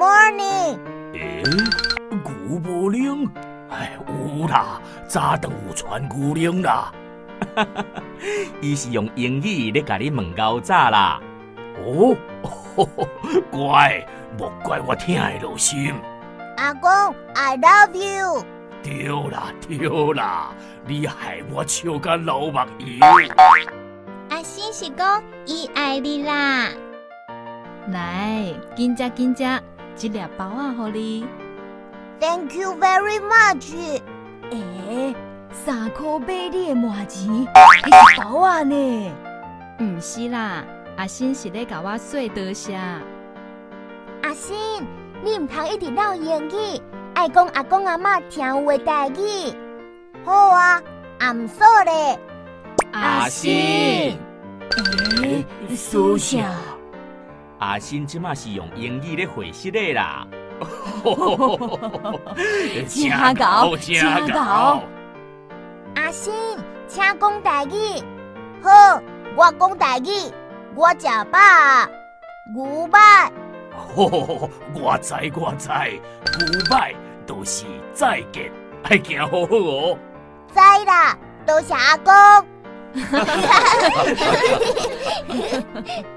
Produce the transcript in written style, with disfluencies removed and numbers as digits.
morning。 牛母奶，有啦，早顿有传牛奶啦。 伊是用英语咧甲你问高早啦。 哦，乖，莫怪我听会落心。 阿公 ，I love you。 对啦，你害我笑甲流目油。 阿星是讲伊爱你啦。 来，紧食，一粒包啊，互你。 Thank you very much。 3块买你的麻钱，还是包啊呢？唔是啦，阿新是咧甲我说多谢。 阿星，你唔通一直唠英语，爱讲阿公阿嬷听有的代语。好啊 ，I'm sorry。 阿新， 说啥？ 阿新即马是用英语咧回息的啦。 真搞！ 阿星，请讲台语。好，我讲台语。我食饱啊，牛排。 我知，牛排都是再见，爱行好好哦。 知啦，多谢阿公。